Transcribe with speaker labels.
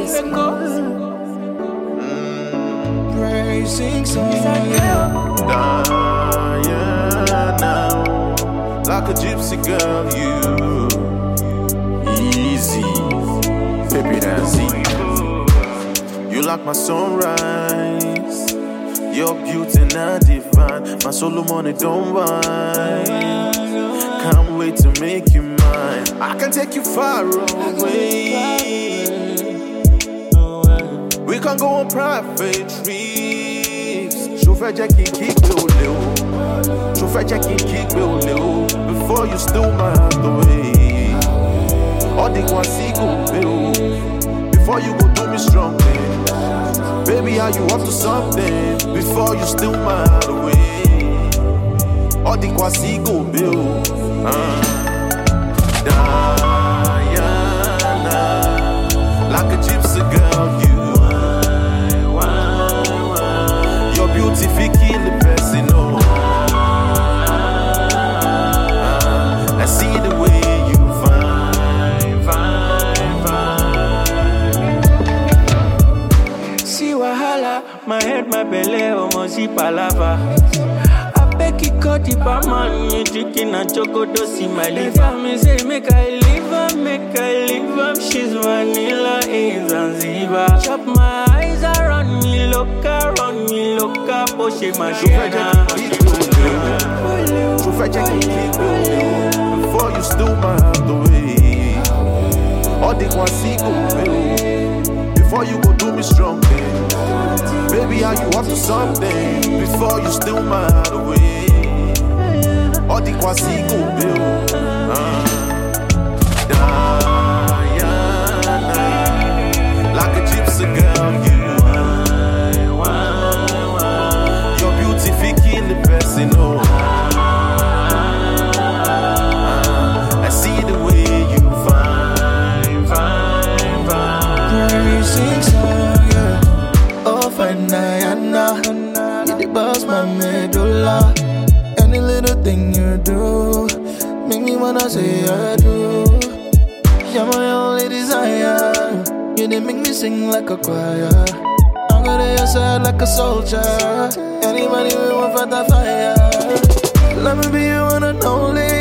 Speaker 1: Praising song.
Speaker 2: Diana, like a gypsy girl, you easy, baby Nancy. You like my sunrise, your beauty not divine. My Solomon don't whine. Can't wait to make you mine. I can take you far away. We can go on private trips. Chauffeur Jackie kick me oleo. Chauffeur Jackie kick me oleo. Before you steal my heart away. All the one see go bill. Before you go do me strong thing. Baby, are you up to something? Before you steal my heart away. All the one see go bill. Diana, like a gypsy girl, you. Your beauty fi kill the person, oh. I see the way you fine.
Speaker 3: See wahala, my head, my belly, almost see palava. Becky cut the man, you drinking and chocolate, see my liver. Me say, make I leave her, she's vanilla in Zanzibar. Chop my eyes around me, look push my shena.
Speaker 2: Chauffeur Jackie kick me before you steal my heart away. All the one see go bill. Before you go do me strong thing. Baby, are you up to something? Before you steal my heart away. All the quasi go bill. Diana, like a gypsy girl, you. Your beauty fi kill the person, oh. I see the way you fine.
Speaker 1: Praising song, yeah. Oh, fine Diana, you the boss, my medulla. Any little thing you do, make me wanna say I do. You're my only desire. You didn't make me sing like a choir. I'm gonna your side like a soldier. Anybody we want fight the fire. Let me be your one and only.